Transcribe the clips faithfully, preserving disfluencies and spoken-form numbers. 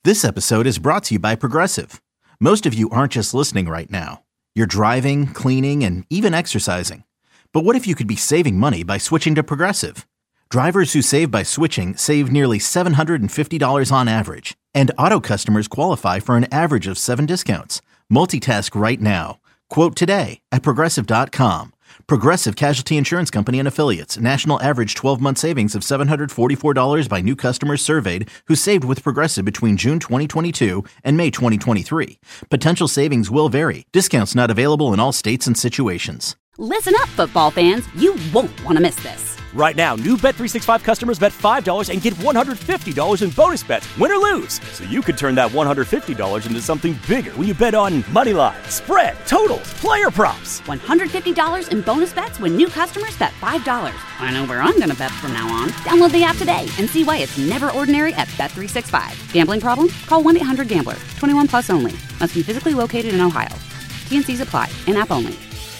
This episode is brought to you by Progressive. Most of you aren't just listening right now. You're driving, cleaning, and even exercising. But what if you could be saving money by switching to Progressive? Drivers who save by switching save nearly seven hundred fifty dollars on average. And auto customers qualify for an average of seven discounts. Multitask right now. Quote today at Progressive dot com. Progressive Casualty Insurance Company and Affiliates. National average twelve-month savings of seven hundred forty-four dollars by new customers surveyed who saved with Progressive between June twenty twenty-two and May twenty twenty-three. Potential savings will vary. Discounts not available in all states and situations. Listen up, football fans. You won't want to miss this. Right now, new Bet three sixty-five customers bet five dollars and get one hundred fifty dollars in bonus bets, win or lose. So you could turn that one hundred fifty dollars into something bigger when you bet on money line, spread, totals, player props. one hundred fifty dollars in bonus bets when new customers bet five dollars. I know where I'm going to bet from now on. Download the app today and see why it's never ordinary at Bet three sixty-five. Gambling problem? Call one eight hundred gambler. twenty-one plus only. Must be physically located in Ohio. T and C's apply. In-app only.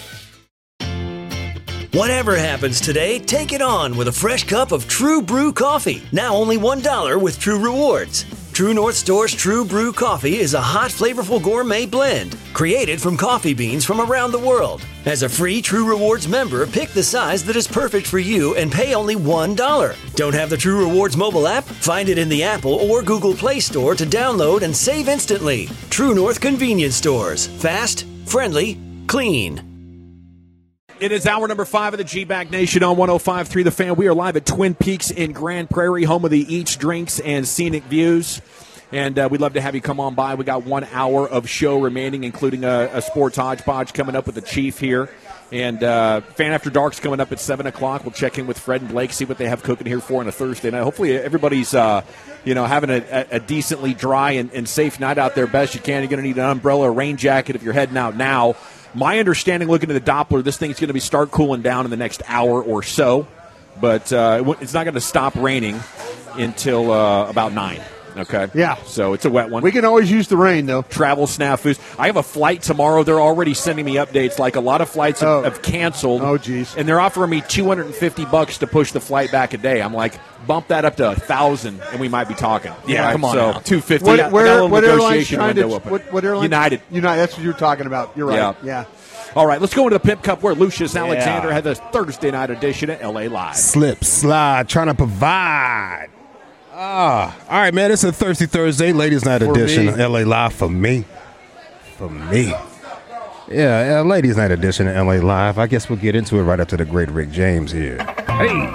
Whatever happens today, take it on with a fresh cup of True Brew coffee. Now only one dollar with True Rewards. True North Store's True Brew coffee is a hot, flavorful gourmet blend created from coffee beans from around the world. As a free True Rewards member, pick the size that is perfect for you and pay only one dollar. Don't have the True Rewards mobile app? Find it in the Apple or Google Play Store to download and save instantly. True North Convenience Stores. Fast, friendly, clean. It is hour number five of the G-Bag Nation on one oh five point three The Fan. We are live at Twin Peaks in Grand Prairie, home of the Eats, Drinks, and Scenic Views. And uh, we'd love to have you come on by. We got one hour of show remaining, including a, a sports hodgepodge coming up with the Chief here. And uh, Fan After Dark's coming up at seven o'clock. We'll check in with Fred and Blake, see what they have cooking here for on a Thursday night. Hopefully everybody's uh, you know, having a, a decently dry and, and safe night out there best you can. You're going to need an umbrella, a rain jacket if you're heading out now. My understanding, looking at the Doppler, this thing's going to be start cooling down in the next hour or so, but uh, it's not going to stop raining until uh, about nine. Okay. Yeah. So it's a wet one. We can always use the rain, though. Travel snafus. I have a flight tomorrow. They're already sending me updates. Like a lot of flights oh. have, have canceled. Oh, geez. And they're offering me two hundred fifty bucks to push the flight back a day. I'm like, bump that up to one thousand, and we might be talking. Yeah, right? come on. So now. two hundred fifty. What, I got, where, I got a little what airline's trying to? open. What, what airline? United. United. That's what you're talking about. You're right. Yeah. yeah. All right, let's go into the Pimp Cup where Lucius Yeah. Alexander had the Thursday night edition at L A Live. Slip, slide, trying to provide. Ah, all right, man. It's a Thirsty Thursday, Ladies Night For edition me. of L A Live for me. For me. Yeah, uh, Ladies Night edition of L A Live. I guess we'll get into it right after the great Rick James here. Hey.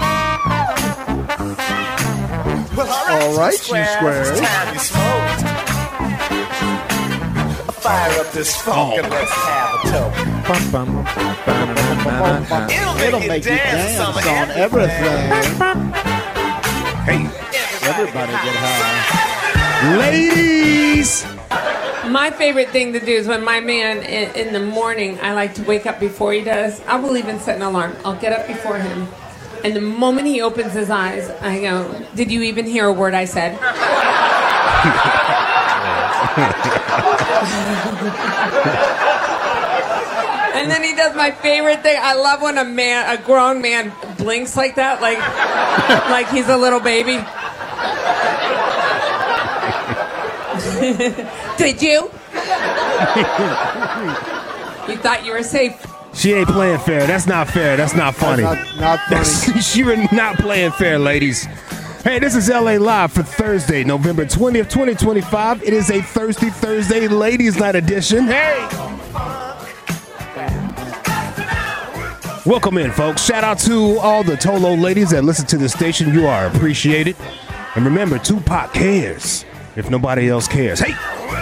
All right, G Squares. Fire up this funk and let's have a toke. It'll make you dance on everything. Hey. Everybody get high. Ladies. My favorite thing to do is when my man in, in the morning, I like to wake up before he does. I will even set an alarm. I'll get up before him. And the moment he opens his eyes, I go, did you even hear a word I said? And then he does my favorite thing. I love when a man, a grown man, blinks like that, like, like he's a little baby. Did you? You thought you were safe. She ain't playing fair. That's not fair. That's not funny. That's not, not funny. She was not playing fair, ladies. Hey, this is L A Live for Thursday, November twentieth, twenty twenty-five. It is a Thirsty Thursday Ladies Night edition. Hey! Welcome in, folks. Shout out to all the Tolo ladies that listen to the station. You are appreciated. And remember, Tupac cares if nobody else cares. Hey!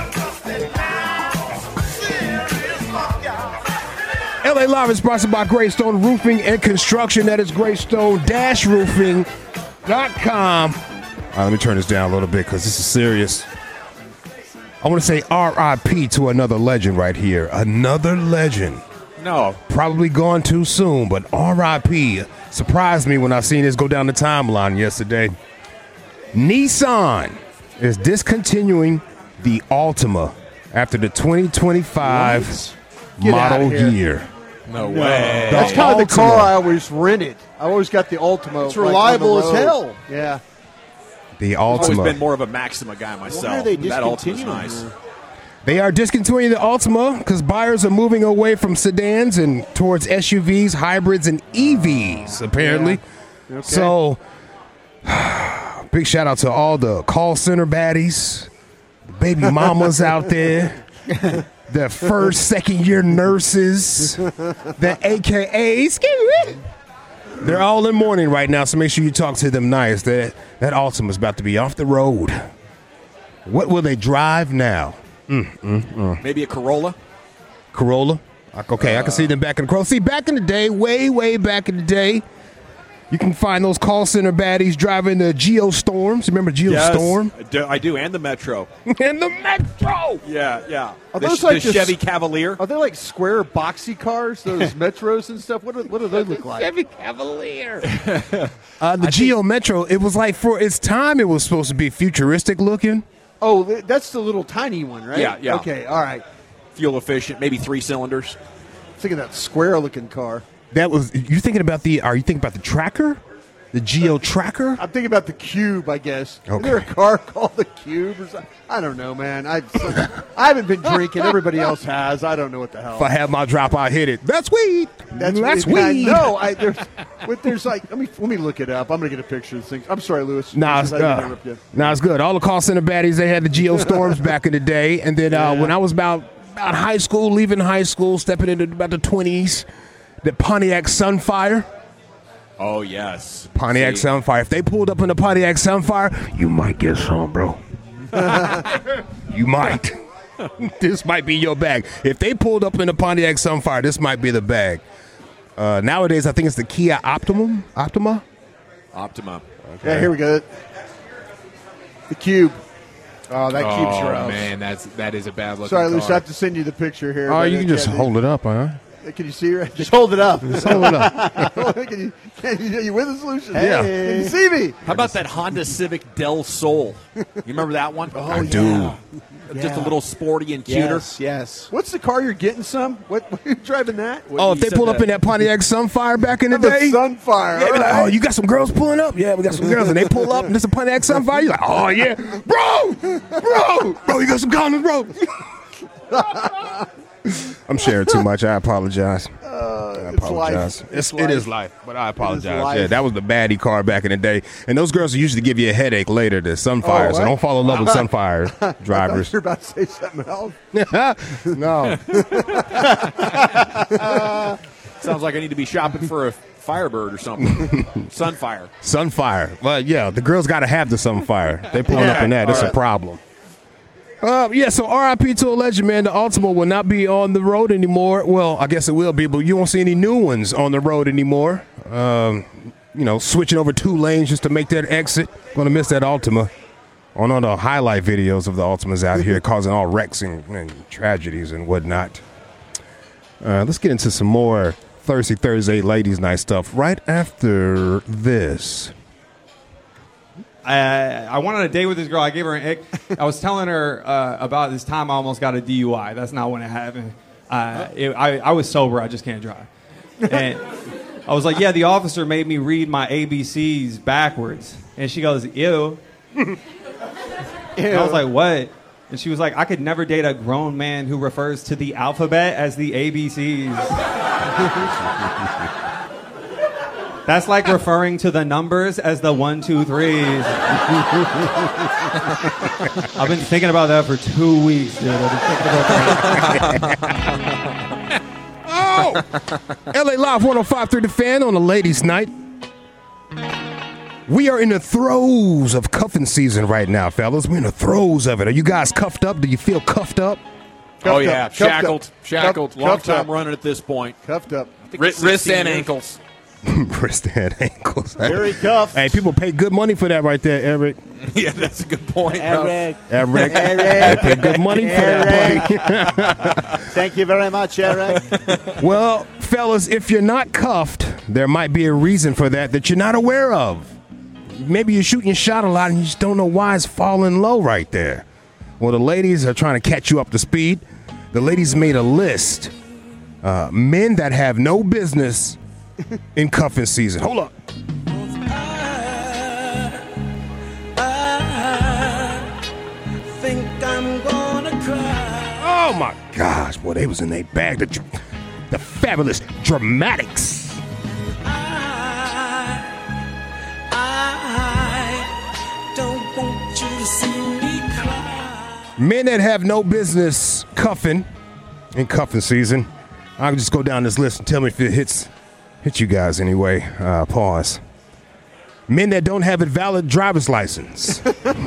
L A Live is sponsored by Greystone Roofing and Construction. That is greystone dash roofing dot com. All right, let me turn this down a little bit because this is serious. I want to say R I P to another legend right here. Another legend. No. Probably gone too soon, but R I P surprised me when I seen this go down the timeline yesterday. Nissan is discontinuing the Altima after the twenty twenty-five Get outta model here. year. No No. way. That's The kind of the car Altima. I always rented. I always got the Ultima. It's like, on reliable the as road. hell. Yeah. The I've always Altima. been more of a Maxima guy myself. Why are they That Altima's discontinuing nice. her? They are discontinuing the Altima because buyers are moving away from sedans and towards S U Vs, hybrids, and E Vs, apparently. Yeah. Okay. So, big shout out to all the call center baddies, the baby mamas out there, the first, second year nurses, the A K As. They're all in mourning right now, so make sure you talk to them nice. That, that Altima is about to be off the road. What will they drive now? Mm, mm, mm. Maybe a Corolla? Corolla. Okay, uh, I can see them back in the Corolla. See, back in the day, way, way back in the day, you can find those call center baddies driving the Geostorms. Remember Geostorm? Yes, I do, I do, and the Metro. And the Metro! Yeah, yeah. Are the, those the like the Chevy s- Cavalier? Are they like square boxy cars, those Metros and stuff? What do, what do they look like? Chevy Cavalier. uh, the Geo Metro, it was like for its time, it was supposed to be futuristic looking. Oh, that's the little tiny one, right? Yeah, yeah. Okay, all right. Fuel efficient, maybe three cylinders. Think of that square-looking car. That was, you thinking about the, are you thinking about the Tracker? The Geo Tracker? I'm thinking about the Cube, I guess. Okay. Is there a car called the Cube or something? I don't know, man. I I haven't been drinking. Everybody else has. I don't know what the hell. If I have my drop, I hit it. That's weed. That's, That's weed. weed. No, I there's, with, there's like let me let me look it up. I'm gonna get a picture of this thing. I'm sorry, Lewis. Nah, it's, I didn't uh, interrupt you. nah, it's good. All the call center baddies, they had the Geostorms back in the day. And then uh, Yeah. when I was about, about high school, leaving high school, stepping into about the twenties, the Pontiac Sunfire. Oh, yes. Pontiac See, Sunfire. If they pulled up in the Pontiac Sunfire, you might get some, bro. You might. This might be your bag. If they pulled up in the Pontiac Sunfire, this might be the bag. Uh, nowadays, I think it's the Kia Optimum. Optima? Optima. Yeah, here we go. The Cube. Oh, that oh, Cube's gross. man, that's that is a bad looking Sorry, Lewis. I car. have to send you the picture here. Oh, but you I can just can't- hold it up, huh? Can you see it? Just hold it up. Just hold it up. can you, can you, are you with us, Lucian? Yeah. Can you see me? How about that Honda Civic Del Sol? You remember that one? Oh, I do. Just a little sporty and cuter. Yes, yes. What's the car you're getting? Some? What? What are you driving that? What, Oh, you if they said pull up in that Pontiac Sunfire back in the I'm a day. Sunfire. Yeah, be like, all oh, right. you got some girls pulling up? Yeah, we got some girls. And they pull up and there's a Pontiac Sunfire. You're like, oh, yeah. Bro! Bro! Bro, you got some condoms, bro. I'm sharing too much. I apologize. Uh, I it's apologize. life. It's, It's it is life. life, but I apologize. life. Yeah, that was the baddie car back in the day. And those girls usually give you a headache later, the Sunfire. Oh, so what? don't fall in love with Sunfire I thought drivers. you were about to say something else. No. Sounds like I need to be shopping for a Firebird or something. Sunfire. Sunfire. Well, yeah, the girls got to have the Sunfire. They pulling up in that. It's All a right. problem. Uh, yeah, so R I P to a legend, man. The Ultima will not be on the road anymore. Well, I guess it will be, but you won't see any new ones on the road anymore. Um, you know, switching over two lanes just to make that exit. Going to miss that Ultima. On all the highlight videos of the Ultimas out here causing all wrecks and, and tragedies and whatnot. Uh, let's get into some more Thirsty Thursday Ladies Night stuff right after this. I, I went on a date with this girl. I gave her an ick. I was telling her uh, about this time I almost got a D U I. That's not when it happened. Uh, it, I, I was sober. I just can't drive. And I was like, yeah, the officer made me read my A B Cs backwards. And she goes, ew. And I was like, what? And she was like, I could never date a grown man who refers to the alphabet as the A B Cs. That's like referring to the numbers as the one, two, threes. I've been thinking about that for two weeks, dude. I've been thinking about that. Oh! L A Live one oh five point three The Fan on a ladies' night. We are in the throes of cuffing season right now, fellas. We're in the throes of it. Are you guys cuffed up? Do you feel cuffed up? Oh, Cuffed yeah. up, cuffed Shackled. up. Shackled. Cuffed- Long cuffed time up. running at this point. Cuffed up. Wrist, Wrist and years. ankles. Wrist and ankles. Very cuffed. Hey, people pay good money for that right there, Eric. Yeah, that's a good point. bro. Eric. Eric. Eric. They pay good money for that, buddy. Thank you very much, Eric. Well, fellas, if you're not cuffed, there might be a reason for that that you're not aware of. Maybe you're shooting your shot a lot and you just don't know why it's falling low right there. Well, the ladies are trying to catch you up to speed. The ladies made a list. Uh, men that have no business in cuffing season. Hold up. I'm gonna cry. Oh my gosh, boy, they was in their bag. The, the fabulous Dramatics. I, I don't want you to see me cry. Men that have no business cuffing in cuffing season. I'll just go down this list and tell me if it hits hits you guys anyway. Uh, pause. Men that don't have a valid driver's license.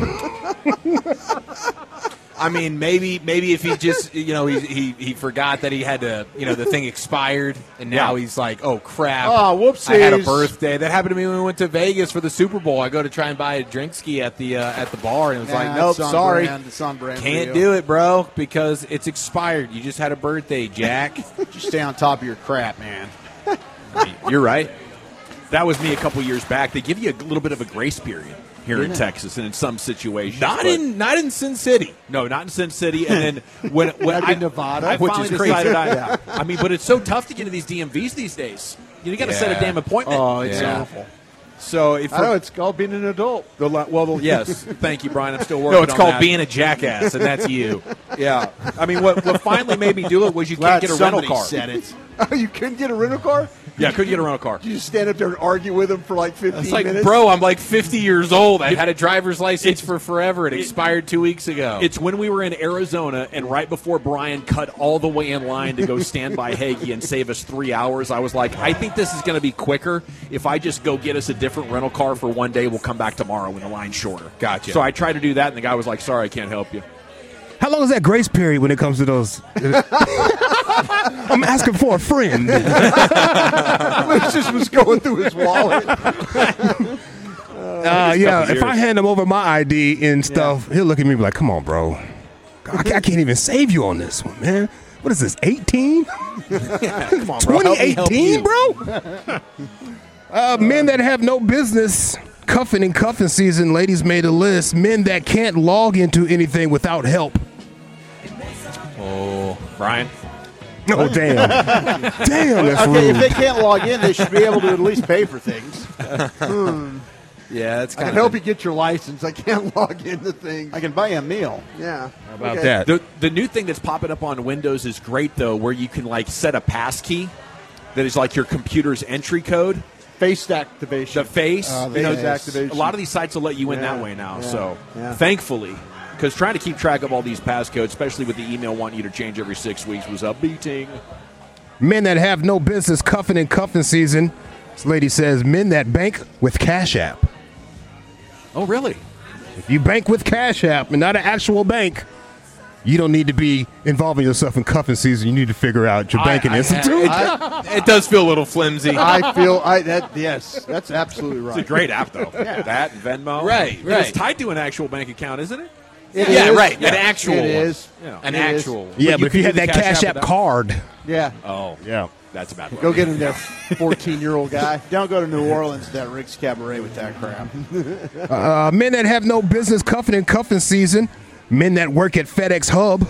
I mean, maybe maybe if he just, you know, he, he he forgot that he had to, you know, the thing expired, and now Yeah. he's like, oh, crap. Oh, whoopsies. I had a birthday. That happened to me when we went to Vegas for the Super Bowl. I go to try and buy a drink ski at the uh, at the bar, and it was Nah, like, nope, it's on sorry. brand. It's on brand for Can't you. do it, bro, because it's expired. You just had a birthday, Jack. Just stay on top of your crap, man. You're right. That was me a couple years back. They give you a little bit of a grace period here Didn't in it? Texas and in some situations. Not but- in- not in Sin City. No, not in Sin City. And then when when Like I, in Nevada? I Which finally is crazy. decided I, Yeah. I mean, but it's so tough to get into these D M Vs these days. You, got to set a Yeah. damn appointment. Oh, it's Yeah. awful. So if I know it's called being an adult. the, la- well, the, yes, thank you, Brian. I'm still working. No, it's on called that. being a jackass, and that's you. Yeah, I mean, what what finally made me do it was you Glad can't get a rental somebody car. said it. Oh, you couldn't get a rental car? Yeah, couldn't get a rental car. You just stand up there and argue with them for like fifteen It's like, minutes? bro, I'm like fifty years old. I've had a driver's license for forever. It expired two weeks ago. It's when we were in Arizona, and right before Brian cut all the way in line to go stand by Hagee and save us three hours, I was like, I think this is going to be quicker if I just go get us a different rental car for one day. We'll come back tomorrow when the line's shorter. Gotcha. So I tried to do that, and the guy was like, sorry, I can't help you. How long is that grace period when it comes to those? I'm asking for a friend. Luke just was going through his wallet. Uh, yeah, if I hand him over my I D and stuff, he'll look at me and be like, come on, bro. I, I can't even save you on this one, man. What is this, eighteen? Come on, bro. twenty Help me help eighteen, you. bro? Uh, men that have no business cuffing and cuffing season, ladies made a list. Men that can't log into anything without help. Oh, Brian. Oh, damn. Damn, that's okay, rude. if they can't log in, they should be able to at least pay for things. Hmm. Yeah, that's I kind can help you get your license. I can't log into things. I can buy you a meal. Yeah. How about Okay. that? The, the new thing that's popping up on Windows is great, though, where you can, like, set a pass key that is like your computer's entry code. Face activation. The face. Uh, you know, face activation. A lot of these sites will let you in Yeah, that way now. yeah, So, yeah. thankfully, because trying to keep track of all these passcodes, especially with the email wanting you to change every six weeks, was a beating. Men that have no business cuffing and cuffing season. This lady says men that bank with Cash App. Oh, really? If you bank with Cash App and not an actual bank, you don't need to be involving yourself in cuffing season. You need to figure out your banking I- I- institute. I- it does feel a little flimsy. I feel I that yes, that's absolutely right. It's a great app, though. That and Venmo. Right, And right. It's tied to an actual bank account, isn't it? It Yeah, is. right. Yeah. An actual It one. is. Yeah. An It is. actual one. yeah, But but if you you had can that do the Cash Cash App App without- card, Yeah. Oh, yeah. that's a bad one. Go get him there, fourteen-year-old guy. Don't go to New Orleans to that Rick's Cabaret with that crap. Uh, men that have no business cuffing and cuffing season. Men that work at FedEx Hub.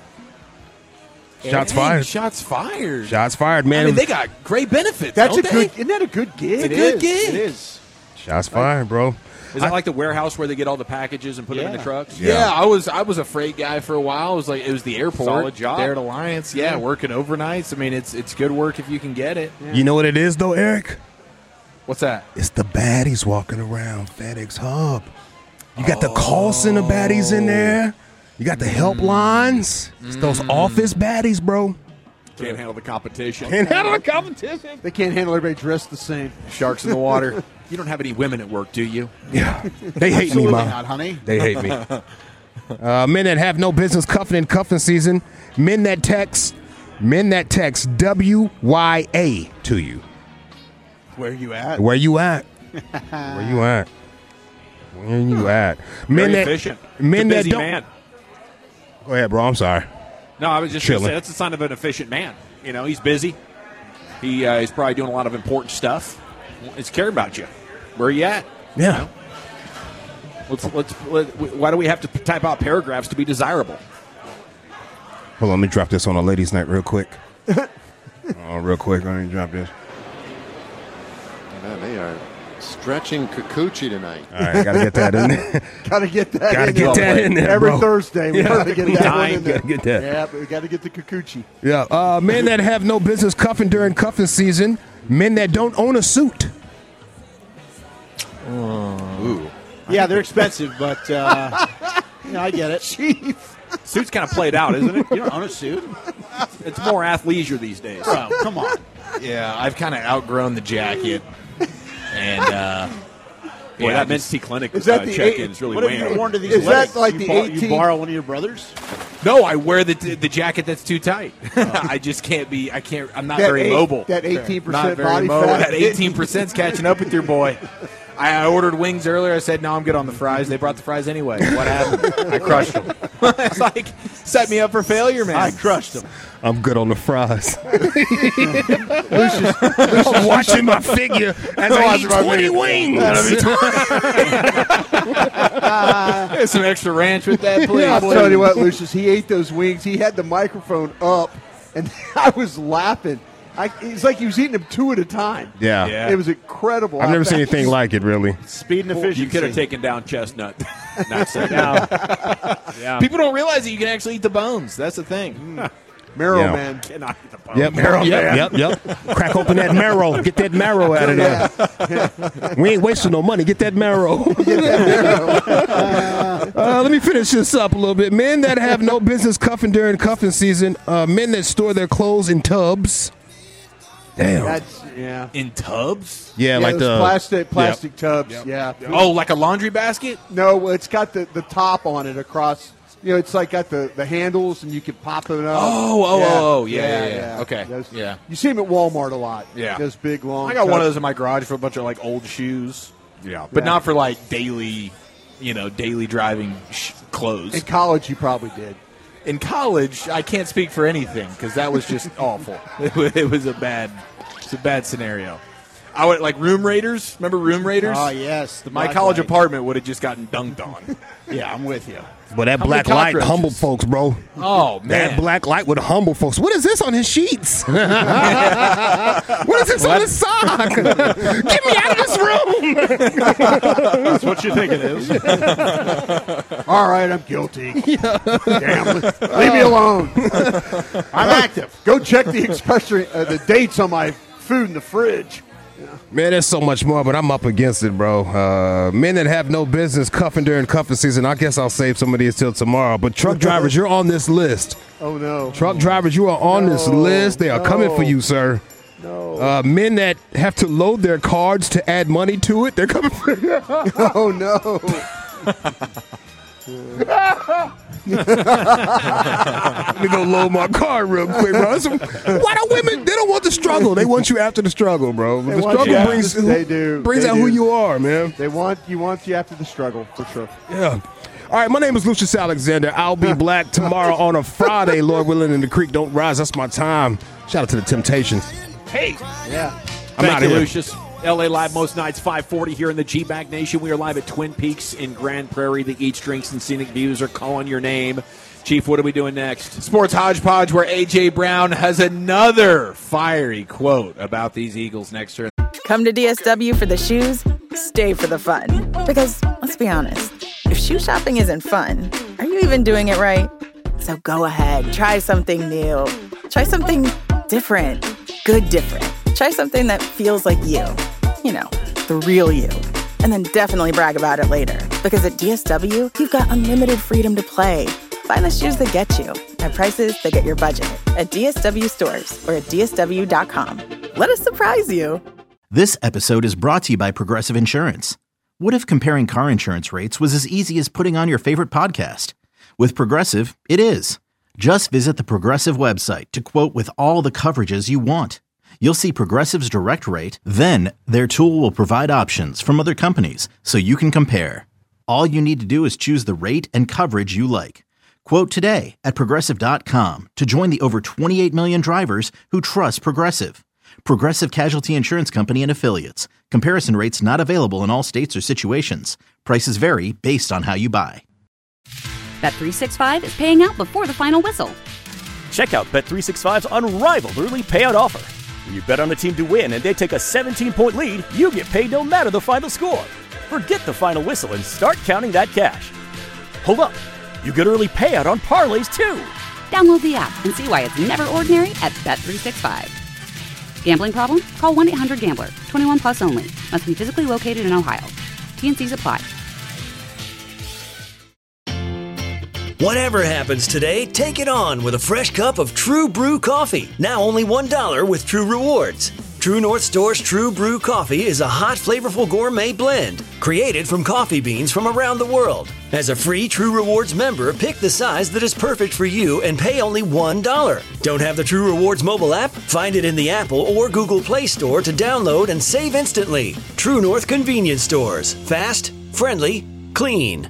Shots Hey, fired. Shots fired. Shots fired, man. I mean, they got great benefits. That's don't a they? good. Isn't that a good gig? It's a It good is. gig. It is. Shots fired, bro. Is that like the warehouse where they get all the packages and put them in the Yeah. trucks? Yeah. Yeah, I was I was a freight guy for a while. It was like it was the airport. Solid job. There at Alliance. Yeah, working overnights. I mean, it's it's good work if you can get it. You know what it is, though, Eric? What's that? It's the baddies walking around FedEx Hub. You got the call center baddies in there. You got the helplines. It's those office baddies, bro. Can't handle the competition. Can't handle the competition. They can't handle everybody dressed the same. Sharks in the water. You don't have any women at work, do you? Yeah, they hate me, Absolutely mom. not, honey. They hate me. Uh, men that have no business cuffing and cuffing season. Men that text. Men that text W Y A to you. Where you at? Where you at? Where you at? Where you at? Men Very that efficient. men It's a that busy don't. man. Go ahead, bro. I'm sorry. No, I was just going to Chilling. say that's a sign of an efficient man. You know, he's busy. He uh, he's probably doing a lot of important stuff. He's caring about you. Where are you at? Yeah. Let's let's. Let, why do we have to type out paragraphs to be desirable? Hold on, let me drop this on a ladies' night real quick. Oh, real quick, let me drop this. Man, they are Stretching Kikuchi tonight. All right, gotta get that in there. Gotta get that Gotta in get there. that in there, Every bro. Thursday, we Yeah. gotta get that one in there. Gotta get that. Yeah, but we gotta get the Kikuchi. Yeah, uh, men that have no business cuffing during cuffing season. Men that don't own a suit. Ooh. Yeah, they're expensive, but uh, you know, I get it. Chief. Suit's kind of played out, isn't it? You don't own a suit? It's more athleisure these days. Bro, come on. Yeah, I've kind of outgrown the jacket, and uh, Boy, yeah, that I men's just- tea clinic Is that uh, the check-in eight- is really What have weighing you on worn to these Is that weddings? like you the bor- You eighteen borrow one of your brothers? No, I wear the the jacket that's too tight. I just can't be. I can't. I'm not That very eight- mobile. that eighteen Not percent very body mobile. fat. That eighteen percent's catching up with your boy. I, I ordered wings earlier. I said no, I'm good on the fries. They brought the fries anyway. What happened? I crushed them. It's like set me up for failure, man. I crushed them. I'm good on the fries. I'm watching my figure as I eat twenty wings. Get some extra ranch with that, please. I'll tell you what, Lucius, he ate those wings. He had the microphone up, and I was laughing. I, it's like he was eating them two at a time. Yeah. Yeah. It was incredible. I've how never seen fast- anything like it, really. Speed and efficiency. You could have taken down Chestnut. Not so No. Yeah. People don't realize that you can actually eat the bones. That's the thing. Marrow Yeah. Man. Cannot eat the bones. Yep, marrow. Yep, yep, yep. Crack open that marrow. Get that marrow out of there. We ain't wasting no money. Get that marrow. uh, let me finish this up a little bit. Men that have no business cuffing during cuffing season. Uh, men that store their clothes in tubs. Damn. That's, yeah. In tubs? Yeah, Yeah, like those the plastic plastic tubs. Yeah. Oh, like a laundry basket? No, well, it's got the, the top on it across. You know, it's like got the, the handles, and you can pop it up. Oh, oh, oh, oh, yeah, yeah, yeah. Okay, Those- yeah. You see them at Walmart a lot. Yeah. Those big long. I got one of tubs. those in my garage for a bunch of like old shoes. Yeah, but Yeah. not for like daily, you know, daily driving sh- clothes. In college, you probably did. In college, I can't speak for anything because that was just awful. It was, it was a bad, it's a bad scenario. I would like Room Raiders. Remember Room Raiders? Oh, yes. the My black college light. apartment would have just gotten dunked on. Yeah, I'm with you. But that How many black light cockroaches? humble folks, bro. Oh man, That black light would humble folks. What is this on his sheets? What is this on his sock? Get me out of this room. That's what you think it is. All right, I'm guilty. Damn, leave me alone. I'm active. Go check the expression, uh, the dates on my food in the fridge. Man, there's so much more, but I'm up against it, bro. Uh, men that have no business cuffing during cuffing season. I guess I'll save some of these till tomorrow. But truck drivers, you're on this list. Oh no, Truck drivers, you are on this No, list. They are coming for no. you, sir. no. Uh, men that have to load their cards to add money to it, they're coming for you. Oh no. Let me go load my car real quick, bro. Some, why do women? They don't want the struggle. They want you after the struggle, bro. They the want struggle you after brings the- they do. brings They out who do. you are, man. They want you want you after the struggle for sure. Yeah. All right, my name is Lucius Alexander. I'll be black tomorrow on a Friday, Lord willing, and the creek don't rise. That's my time. Shout out to the Temptations. Hey, Yeah. I'm thank out you, here. Lucius. L A Live most nights, five forty here in the G-Bag Nation. We are live at Twin Peaks in Grand Prairie. The Eats, Drinks, and Scenic Views are calling your name. Chief, what are we doing next? Sports Hodgepodge, where A J. Brown has another fiery quote about these Eagles next year. Come to D S W for the shoes, stay for the fun. Because, let's be honest, if shoe shopping isn't fun, are you even doing it right? So go ahead, try something new. Try something different. Good different. Try something that feels like you. You know, the real you. And then definitely brag about it later. Because at D S W, you've got unlimited freedom to play. Find the shoes that get you at prices that get your budget at D S W stores or at D S W dot com. Let us surprise you. This episode is brought to you by Progressive Insurance. What if comparing car insurance rates was as easy as putting on your favorite podcast? With Progressive, it is. Just visit the Progressive website to quote with all the coverages you want. You'll see Progressive's direct rate, then their tool will provide options from other companies so you can compare. All you need to do is choose the rate and coverage you like. Quote today at Progressive dot com to join the over twenty-eight million drivers who trust Progressive. Progressive Casualty Insurance Company and Affiliates. Comparison rates not available in all states or situations. Prices vary based on how you buy. Bet three sixty-five is paying out before the final whistle. Check out Bet three sixty-five's unrivaled early payout offer. When you bet on a team to win and they take a seventeen-point lead, you get paid no matter the final score. Forget the final whistle and start counting that cash. Hold up. You get early payout on parlays, too. Download the app and see why it's never ordinary at Bet three sixty-five. Gambling problem? Call one eight hundred gambler. twenty-one plus only. Must be physically located in Ohio. T and C's apply. Whatever happens today, take it on with a fresh cup of True Brew coffee. Now only one dollar with True Rewards. True North Store's True Brew coffee is a hot, flavorful gourmet blend created from coffee beans from around the world. As a free True Rewards member, pick the size that is perfect for you and pay only one dollar. Don't have the True Rewards mobile app? Find it in the Apple or Google Play Store to download and save instantly. True North Convenience Stores. Fast, friendly, clean.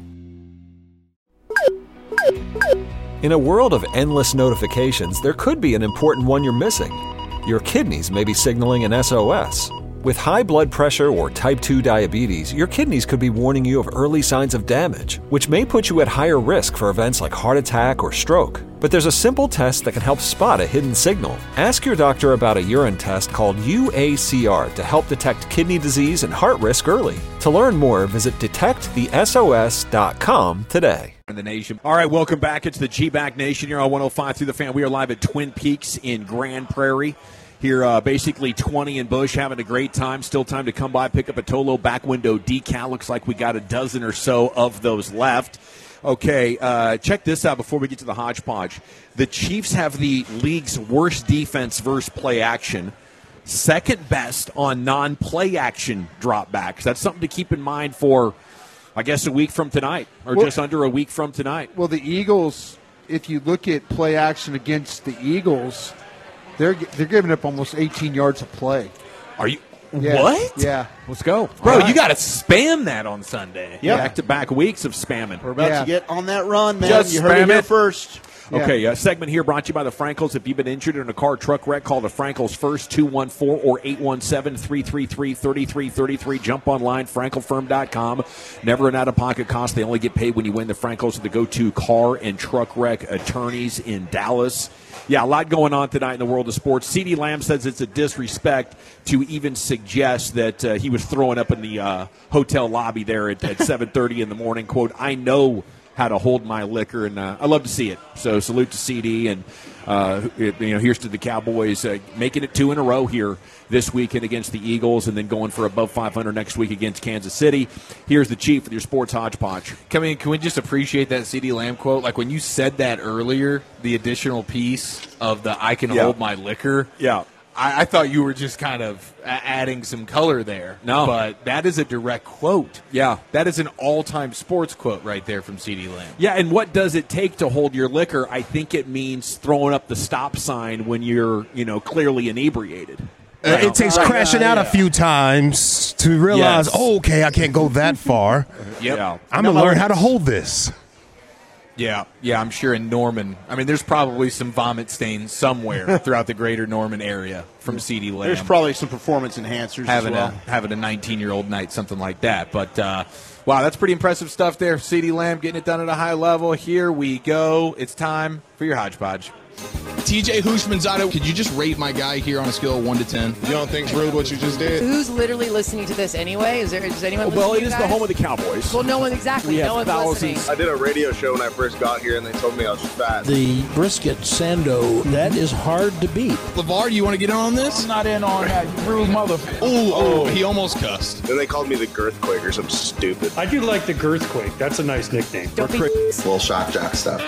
In a world of endless notifications, there could be an important one you're missing. Your kidneys may be signaling an S O S. With high blood pressure or type two diabetes, your kidneys could be warning you of early signs of damage, which may put you at higher risk for events like heart attack or stroke. But there's a simple test that can help spot a hidden signal. Ask your doctor about a urine test called U A C R to help detect kidney disease and heart risk early. To learn more, visit detect the S O S dot com today. In the nation. All right, welcome back. It's the G-Back Nation here on one oh five through the Fan. We are live at Twin Peaks in Grand Prairie. Here, uh, basically twenty in Bush, having a great time. Still time to come by, pick up a Tolo back window decal. Looks like we got a dozen or so of those left. Okay, uh, check this out before we get to the hodgepodge. The Chiefs have the league's worst defense versus play action. Second best on non-play action dropbacks. That's something to keep in mind for, I guess, a week from tonight, or well, just under a week from tonight. Well, the Eagles, if you look at play action against the Eagles, they're they're giving up almost eighteen yards of play. Are you? Yeah. What? Yeah. Let's go. Bro, right. You got to spam that on Sunday. Yeah. Back-to-back weeks of spamming. We're about Yeah. to get on that run, man. Just you heard it spam here it. first. Yeah. Okay, a segment here brought to you by the Frankels. If you've been injured in a car truck wreck, call the Frankels first, two one four or eight one seven, three three three, three three three three. Jump online, frankel firm dot com. Never an out-of-pocket cost. They only get paid when you win. The Frankels are the go-to car and truck wreck attorneys in Dallas. Yeah, a lot going on tonight in the world of sports. CeeDee Lamb says it's a disrespect to even suggest that uh, he was throwing up in the uh, hotel lobby there at, at seven thirty in the morning. Quote, I know how to hold my liquor, and uh, I love to see it. So salute to C D, and uh, it, you know, here's to the Cowboys uh, making it two in a row here this weekend against the Eagles, and then going for above five hundred next week against Kansas City. Here's the Chief with your sports hodgepodge. Can we, can we just appreciate that CeeDee Lamb quote? Like when you said that earlier, the additional piece of the I can Yeah. hold my liquor. Yeah. I, I thought you were just kind of a- adding some color there. No. But that is a direct quote. Yeah. That is an all-time sports quote right there from CeeDee Lamb. Yeah, and what does it take to hold your liquor? I think it means throwing up the stop sign when you're, you know, clearly inebriated. Uh, it takes Right. crashing out a few times to realize, Yes. oh, okay, I can't go that far. Yep. Yeah. I'm going to learn how to hold this. Yeah, yeah, I'm sure in Norman. I mean, there's probably some vomit stains somewhere throughout the greater Norman area from CeeDee Lamb. There's probably some performance enhancers having as well. a having a nineteen-year-old night, something like that. But uh, wow, that's pretty impressive stuff there. CeeDee Lamb getting it done at a high level. Here we go. It's time for your hodgepodge. T J Hushmanzada, could you just rate my guy here on a scale of one to ten? You don't think it's rude what you just did? Who's literally listening to this anyway? Is there? Is anyone? Well, listening it to is you the guys? home of the Cowboys. Well, no one exactly. We no have one's thousands. listening. I did a radio show when I first got here, and they told me I was fat. The brisket sando, that is hard to beat. LeVar, do you want to get in on this? I'm not in on that, you rude mother. Ooh, oh, he almost cussed. Then they called me the Girthquake or something stupid. I do like the Girthquake. That's a nice nickname. Don't be Little shock jock stuff.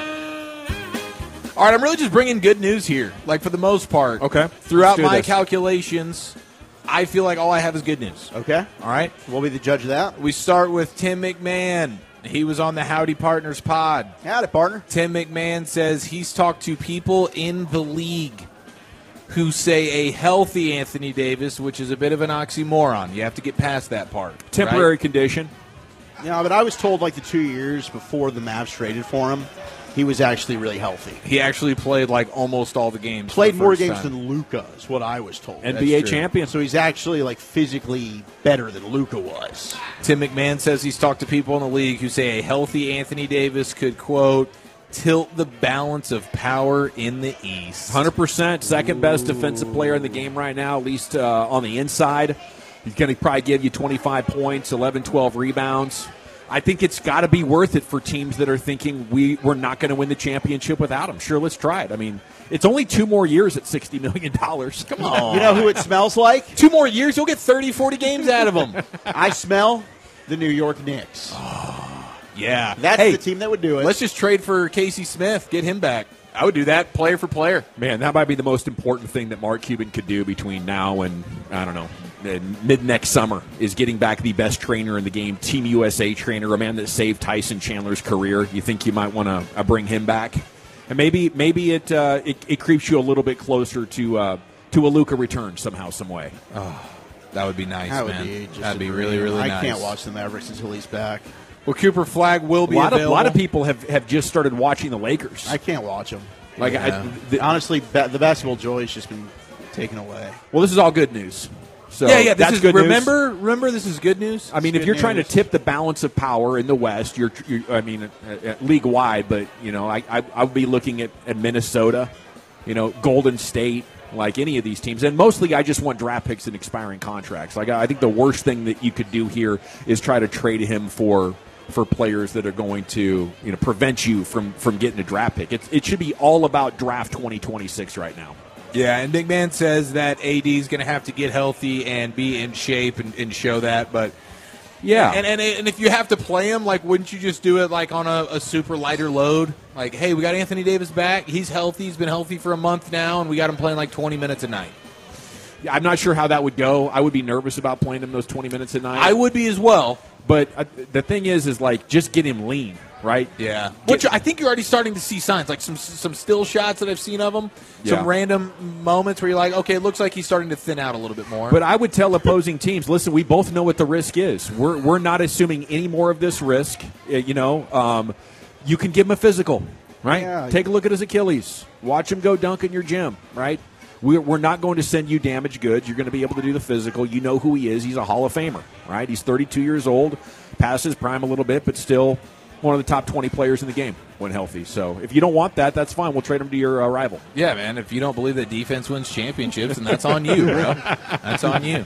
All right, I'm really just bringing good news here, like for the most part. Okay. Throughout Let's do my this. calculations, I feel like all I have is good news. Okay. All right? We'll be the judge of that. We start with Tim McMahon. He was on the Howdy Partners pod. Howdy, partner. Tim McMahon says he's talked to people in the league who say a healthy Anthony Davis, which is a bit of an oxymoron. You have to get past that part. Temporary right? condition. Yeah, but I was told like the two years before the Mavs traded for him, he was actually really healthy. He actually played like almost all the games. Played for the more first games time. than Luka is what I was told. N B A That's true. champion. So he's actually like physically better than Luka was. Tim McMahon says he's talked to people in the league who say a healthy Anthony Davis could, quote, tilt the balance of power in the East. one hundred percent. Second best defensive player in the game right now, at least uh, on the inside. He's going to probably give you twenty-five points, eleven, twelve rebounds. I think it's got to be worth it for teams that are thinking we, we're not going to win the championship without him. Sure, let's try it. I mean, it's only two more years at sixty million dollars. Come on. You know who it smells like? Two more years, you'll get thirty, forty games out of him. I smell the New York Knicks. Yeah. That's Hey, the team that would do it. Let's just trade for Casey Smith, get him back. I would do that, player for player. Man, that might be the most important thing that Mark Cuban could do between now and, I don't know, mid next summer is getting back the best trainer in the game, Team U S A trainer, a man that saved Tyson Chandler's career. You think you might want to uh, bring him back? And maybe maybe it, uh, it it creeps you a little bit closer to uh, to a Luka return somehow, some way. Oh, that would be nice, That would man. be just That'd a be dream. really, really I nice. can't watch the Mavericks until he's back. Well, Cooper Flagg will A be lot of, available. lot of people have, have just started watching the Lakers. I can't watch them. Like, Yeah. I, the, Honestly, ba- the basketball joy has just been taken away. well, this is all good news. So yeah, yeah. This that's is good news. remember, remember. This is good news. I mean, It's if you're good trying to news. tip the balance of power in the West, you're, you're I mean, uh, uh, league wide, but you know, I, I I would be looking at, at Minnesota, you know, Golden State, like any of these teams, and mostly I just want draft picks and expiring contracts. Like I think the worst thing that you could do here is try to trade him for for players that are going to you know prevent you from from getting a draft pick. It's, it should be all about draft twenty twenty-six right now. Yeah, and Big Man says that A D is going to have to get healthy and be in shape and, and show that. But yeah, and, and and if you have to play him, like, wouldn't you just do it like on a, a super lighter load? Like, hey, we got Anthony Davis back. He's healthy. He's been healthy for a month now, and we got him playing like twenty minutes a night. Yeah, I'm not sure how that would go. I would be nervous about playing him those twenty minutes a night. I would be as well. But uh, the thing is, is like just get him lean, right? Yeah, which I think you're already starting to see signs, like some some still shots that I've seen of him, Yeah. some random moments where you're like, okay, it looks like he's starting to thin out a little bit more. But I would tell opposing teams, listen, we both know what the risk is. We're we're not assuming any more of this risk. Uh, You know, um, you can give him a physical, right? Yeah. Take a look at his Achilles. Watch him go dunk in your gym, right? We're, we're not going to send you damaged goods. You're going to be able to do the physical. You know who he is. He's a Hall of Famer, right? He's thirty-two years old, past his prime a little bit, but still one of the top twenty players in the game when healthy. So if you don't want that, that's fine. We'll trade him to your uh, rival. Yeah, man, if you don't believe that defense wins championships, then that's on you, bro. That's on you.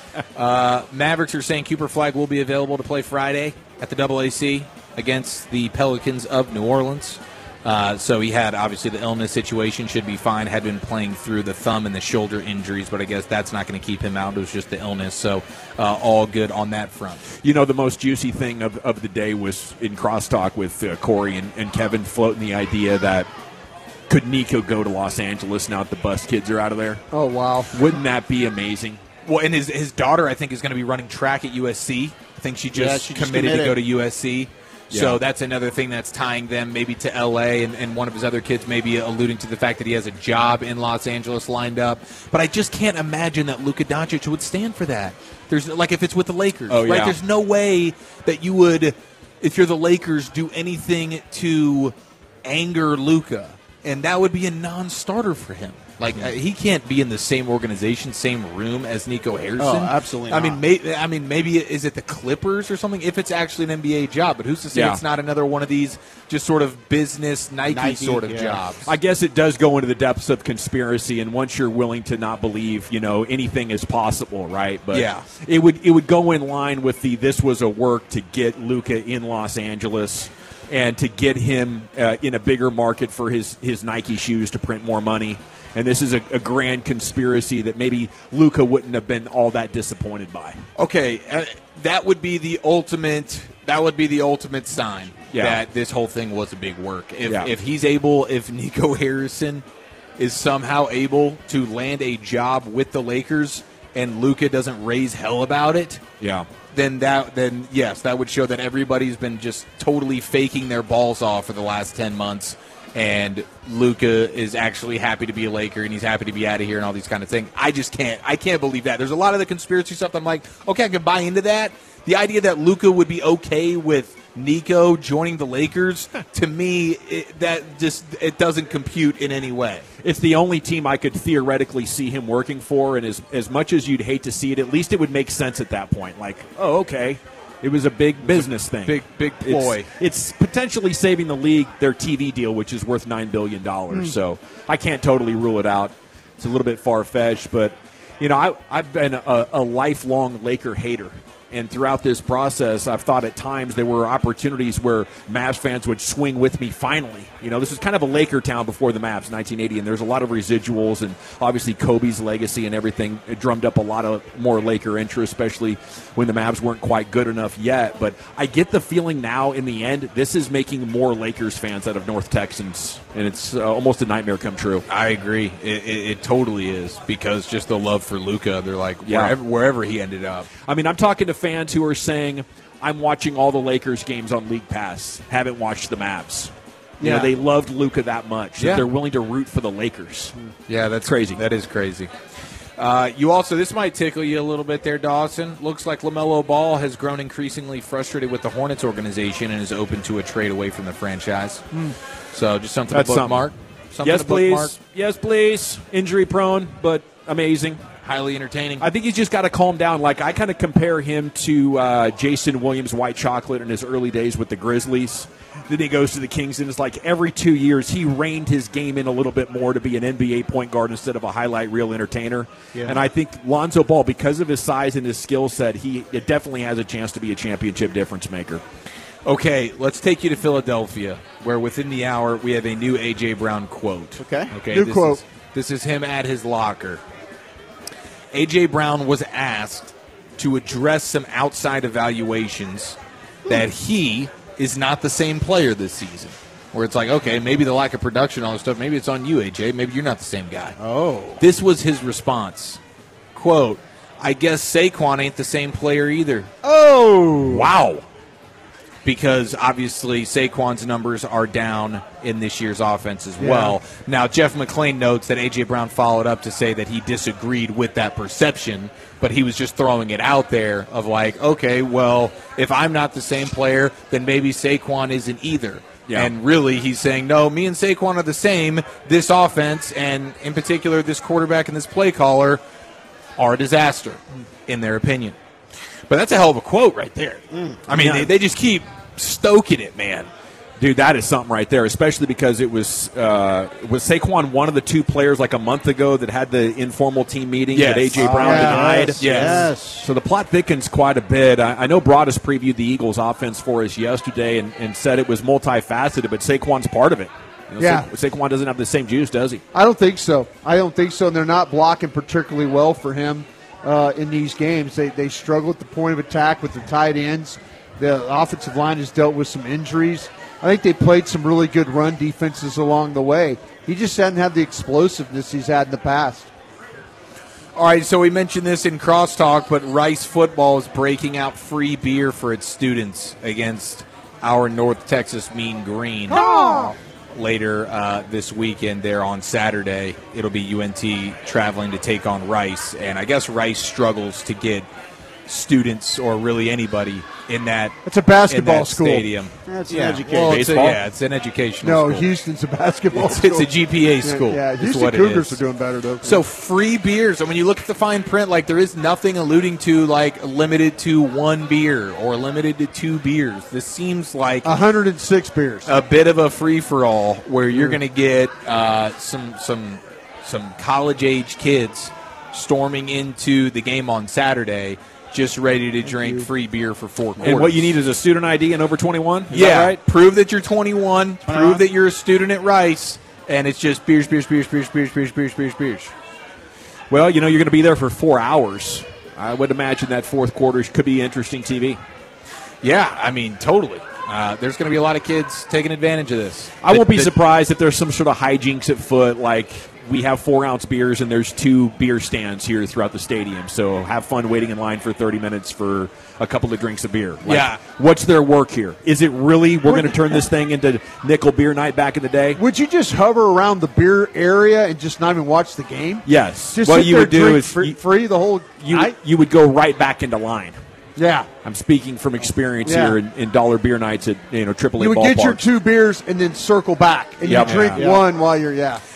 Uh, Mavericks are saying Cooper Flagg will be available to play Friday at the double A C against the Pelicans of New Orleans. Uh, so he had, obviously, the illness situation, should be fine, had been playing through the thumb and the shoulder injuries, but I guess that's not going to keep him out. It was just the illness, so uh, all good on that front. You know, the most juicy thing of, of the day was in crosstalk with uh, Corey and, and Kevin floating the idea that could Nico go to Los Angeles now that the bus kids are out of there? Oh, wow. Wouldn't that be amazing? Well, and his his daughter, I think, is going to be running track at U S C. I think she just Yeah, she just committed, to committed. go to U S C. Yeah. So that's another thing that's tying them maybe to L A, and, and one of his other kids maybe alluding to the fact that he has a job in Los Angeles lined up. But I just can't imagine that Luka Doncic would stand for that. There's like if it's with the Lakers, Oh, right? yeah. There's no way that you would, if you're the Lakers, do anything to anger Luka, and that would be a non-starter for him. Like uh, he can't be in the same organization, same room as Nico Harrison. Oh, absolutely I mean, not. may, I mean, maybe is it the Clippers or something? If it's actually an N B A job, but who's to say Yeah. it's not another one of these just sort of business Nike, Nike, sort of yeah. jobs? I guess it does go into the depths of conspiracy, and once you're willing to not believe, you know, anything is possible, right? But Yeah. it would it would go in line with the this was a work to get Luka in Los Angeles and to get him uh, in a bigger market for his his Nike shoes to print more money. And this is a, a grand conspiracy that maybe Luka wouldn't have been all that disappointed by. Okay, uh, that would be the ultimate. That would be the ultimate sign Yeah. that this whole thing was a big work. If, Yeah. if he's able, if Nico Harrison is somehow able to land a job with the Lakers, and Luka doesn't raise hell about it, Yeah. then that then yes, that would show that everybody's been just totally faking their balls off for the last ten months. And Luka is actually happy to be a Laker, and he's happy to be out of here, and all these kind of things. I just can't. I can't believe that. There's a lot of the conspiracy stuff that I'm like, okay, I can buy into that. The idea that Luka would be okay with Nico joining the Lakers, to me, it, that just it doesn't compute in any way. It's the only team I could theoretically see him working for, and as as much as you'd hate to see it, at least it would make sense at that point. Like, oh, okay, It was a big business thing. Big, big ploy. It's, it's potentially saving the league their T V deal, which is worth nine billion dollars. Mm. So I can't totally rule it out. It's a little bit far-fetched, but, you know, I, I've been a, a lifelong Laker hater. And throughout this process, I've thought at times there were opportunities where Mavs fans would swing with me finally. You know, this is kind of a Laker town before the Mavs, nineteen eighty, and there's a lot of residuals, and obviously Kobe's legacy and everything. It drummed up a lot of more Laker interest, especially when the Mavs weren't quite good enough yet. But I get the feeling now, in the end, this is making more Lakers fans out of North Texans, and it's uh, almost a nightmare come true. I agree. It, it, it totally is, because just the love for Luka, they're like, Yeah. wherever, wherever he ended up. I mean, I'm talking to fans who are saying, I'm watching all the Lakers games on League Pass, haven't watched the Mavs. You Yeah. know, they loved Luka that much that Yeah. they're willing to root for the Lakers. Yeah, that's crazy. That is crazy. Uh, you also, this might tickle you a little bit there, Dawson. Looks like LaMelo Ball has grown increasingly frustrated with the Hornets organization and is open to a trade away from the franchise. Mm. So just something That's to bookmark. Something yes, to bookmark. please. Yes, please. Injury prone, but amazing. Highly entertaining. I think he's just got to calm down. Like, I kind of compare him to uh, Jason Williams, White Chocolate, in his early days with the Grizzlies. Then he goes to the Kings, and it's like every two years he reined his game in a little bit more to be an N B A point guard instead of a highlight reel entertainer. Yeah. And I think Lonzo Ball, because of his size and his skill set, he it definitely has a chance to be a championship difference maker. Okay, let's take you to Philadelphia, where within the hour we have a new A J. Brown quote. Okay. Okay. New this quote. Is, this is him at his locker. A J. Brown was asked to address some outside evaluations that he is not the same player this season. Where it's like, okay, maybe the lack of production, all this stuff, maybe it's on you, A J. Maybe you're not the same guy. Oh. This was his response. Quote, I guess Saquon ain't the same player either. Oh. Wow. Because obviously Saquon's numbers are down in this year's offense as Yeah. well. Now, Jeff McClain notes that A J. Brown followed up to say that he disagreed with that perception, but he was just throwing it out there of like, okay, well, if I'm not the same player, then maybe Saquon isn't either. Yeah. And really, he's saying, no, me and Saquon are the same. This offense, and in particular this quarterback and this play caller, are a disaster, in their opinion. But that's a hell of a quote right there. Mm. I mean, Yeah. they, they just keep stoking it, man. Dude, that is something right there, especially because it was uh, was Saquon one of the two players like a month ago that had the informal team meeting Yes. that A J. Oh, Brown yes. denied? Yes. Yes. So the plot thickens quite a bit. I, I know Broadus previewed the Eagles' offense for us yesterday and, and said it was multifaceted, but Saquon's part of it. You know, Yeah. Sa- Saquon doesn't have the same juice, does he? I don't think so. I don't think so. And they're not blocking particularly well for him uh, in these games. They they struggle at the point of attack with the tight ends. The offensive line has dealt with some injuries. I think they played some really good run defenses along the way. He just hasn't had the explosiveness he's had in the past. All right, so we mentioned this in crosstalk, but Rice football is breaking out free beer for its students against our North Texas Mean Green. Oh. Later uh, this weekend there on Saturday, it'll be U N T traveling to take on Rice. And I guess Rice struggles to get students or really anybody in that It's a basketball in that school. stadium. That's an yeah. education. Well, it's a, Baseball? yeah, it's an educational No, school. Houston's a basketball It's, school. it's a G P A Yeah, school. Yeah, is Houston what it Cougars is. are doing better, though. So free beers. And when you look at the fine print, like there is nothing alluding to like limited to one beer or limited to two beers. This seems like one hundred six beers. a bit of a free for all where you're going to get uh, some some some college age kids storming into the game on Saturday, just ready to drink free beer for four quarters. And what you need is a student I D and over twenty-one? Is yeah, that right? prove that you're twenty-one. Prove that you're a student at Rice, and it's just beers, beers, beers, beers, beers, beers, beers, beers, beers. Well, you know, you're going to be there for four hours. I would imagine that fourth quarter could be interesting T V. Yeah, I mean, totally. Uh, there's going to be a lot of kids taking advantage of this. I won't be The- the- surprised if there's some sort of hijinks at foot, like we have four-ounce beers and there's two beer stands here throughout the stadium. So have fun waiting in line for thirty minutes for a couple of drinks of beer. Like, Yeah. What's their work here? Is it really we're going to turn this thing into nickel beer night back in the day? Would you just hover around the beer area and just not even watch the game? Yes. Just what sit you there would do drink is free, you, free the whole you, night? you would go right back into line. Yeah. I'm speaking from experience Yeah. here in, in dollar beer nights at you know Triple A You would get your ballparks. two beers and then circle back, and Yep. you drink Yeah. one while you're, yeah.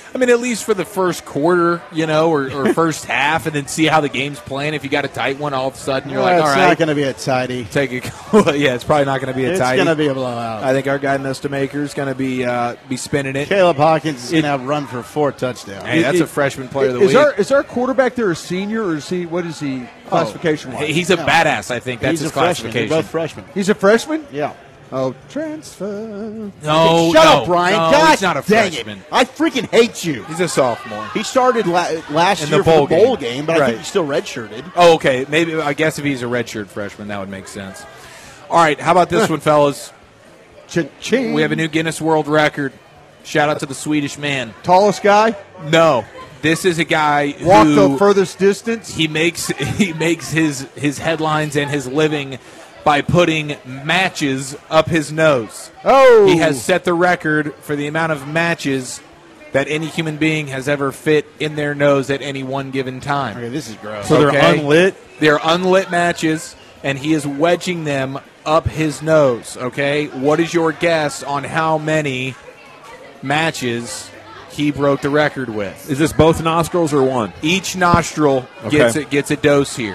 I mean, at least for the first quarter, you know, or, or first half, and then see how the game's playing. If you got a tight one, all of a sudden you're Well, like, all it's right. not going to be a tighty. Take a well, yeah, it's probably not going to be a It's tighty. going to be a blowout. I think our guy Nestamaker is going to be uh, be spinning it. Caleb Hawkins is going to have run for four touchdowns. Hey, that's a freshman player of the is week. Our, is our quarterback there a senior, or is he? What is he classification wise? He's a badass. I think that's He's his a freshman. classification. They're both freshmen. He's a freshman. Yeah. Oh, transfer. No, Shut no, up, Brian. no, God he's not a dang freshman. it. I freaking hate you. He's a sophomore. He started la- last In year the bowl for the bowl game. game, but I Right. think he's still redshirted. Oh, okay. Maybe I guess if he's a redshirt freshman, that would make sense. All right, how about this one, fellas? Cha-ching. We have a new Guinness World Record. Shout out to the Swedish man. Tallest guy. No, this is a guy Walk who the furthest distance. he makes he makes his his headlines and his living by putting matches up his nose. Oh, He has set the record for the amount of matches that any human being has ever fit in their nose at any one given time. Okay, this is gross. So they're Okay? unlit. They're unlit matches, and he is wedging them up his nose. Okay, what is your guess on how many matches he broke the record with? Is this both nostrils or one? Each nostril Okay. gets it gets a dose here.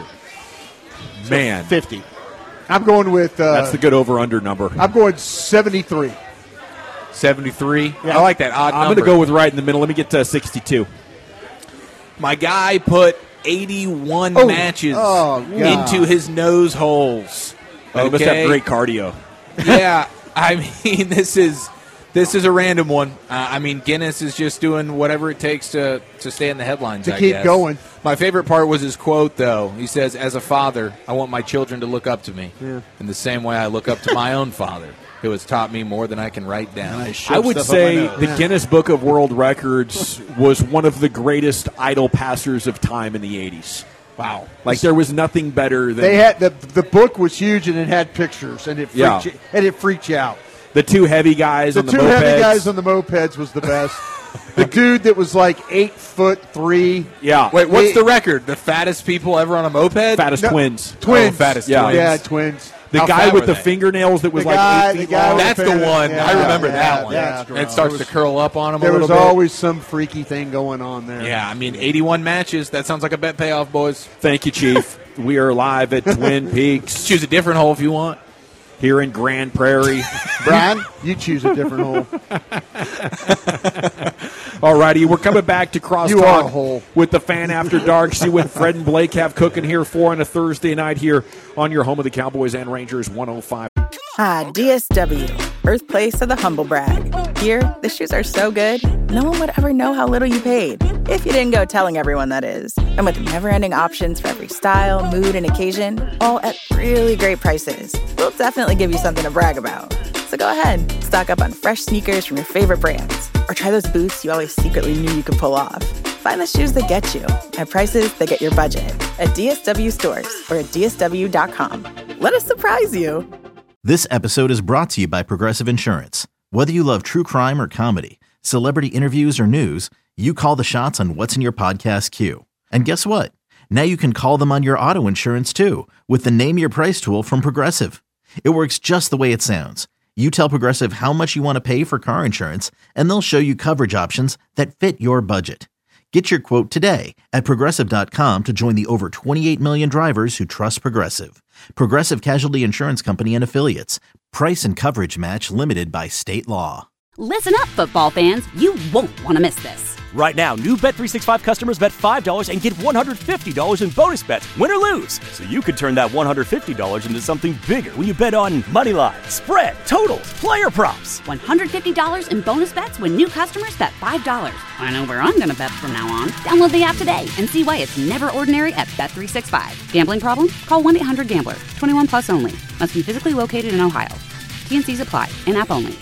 Man, fifty. I'm going with. Uh, that's the good over-under number. I'm going seventy-three. seventy-three. Yeah. I like that odd I'm number. going to go with right in the middle. Let me get to sixty-two. My guy put eighty-one Oh. matches Oh, God. into his nose holes. Oh, he must Okay? have great cardio. Yeah, I mean, this is this is a random one. Uh, I mean, Guinness is just doing whatever it takes to, to stay in the headlines. To I keep guess. going. My favorite part was his quote, though. He says, "As a father, I want my children to look up to me Yeah. in the same way I look up to my own father, who has taught me more than I can write down." I, I would stuff up say my nose. the Guinness Book of World Records was one of the greatest idle passers of time in the eighties. Wow. Like there was nothing better than They had the the book was huge and it had pictures and it freaked Yeah. you, and it freaked you out. the two heavy guys The on the two mopeds. heavy guys on the mopeds was the best. The dude that was like eight foot three. yeah. Wait, what's He- the record? The fattest people ever on a moped? fattest No, twins. Twins. Oh, fattest Yeah. twins. Yeah, twins. The How guy fat with were the they? fingernails that was The like guy- eight the feet guy long. with That's the finger- one. yeah, I remember yeah, that one. yeah. And it starts to curl up on him There a was little bit. always some freaky thing going on there. Yeah, I mean, eighty-one matches. That sounds like a bet payoff, boys. Thank you, Chief. We are live at Twin Peaks Choose a different hole if you want. here in Grand Prairie. Brian, you choose a different hole. All righty, we're coming back to Crosstalk You are a hole. with the Fan After Dark. See what Fred and Blake have cooking here for on a Thursday night here on your home of the Cowboys and Rangers one oh five. Ah, D S W, birthplace of the humble brag. Here, the shoes are so good, no one would ever know how little you paid. If you didn't go telling everyone, that is. And with never-ending options for every style, mood, and occasion, all at really great prices, we'll definitely give you something to brag about. So go ahead, stock up on fresh sneakers from your favorite brands, or try those boots you always secretly knew you could pull off. Find the shoes that get you at prices that get your budget at D S W stores or at D S W dot com. Let us surprise you. This episode is brought to you by Progressive Insurance. Whether you love true crime or comedy, celebrity interviews or news, you call the shots on what's in your podcast queue. And guess what? Now you can call them on your auto insurance too with the Name Your Price tool from Progressive. It works just the way it sounds. You tell Progressive how much you want to pay for car insurance, and they'll show you coverage options that fit your budget. Get your quote today at Progressive dot com to join the over twenty-eight million drivers who trust Progressive. Progressive Casualty Insurance Company and Affiliates. Price and coverage match limited by state law. Listen up, football fans. You won't want to miss this. Right now, new Bet three sixty-five customers bet five dollars and get one hundred fifty dollars in bonus bets, win or lose. So you could turn that one hundred fifty dollars into something bigger when you bet on money lines, spread, totals, player props. one hundred fifty dollars in bonus bets when new customers bet five dollars. I know where I'm going to bet from now on. Download the app today and see why it's never ordinary at Bet three sixty-five. Gambling problem? Call one eight hundred gambler. twenty-one plus only. Must be physically located in Ohio. T N Cs apply. In-app only.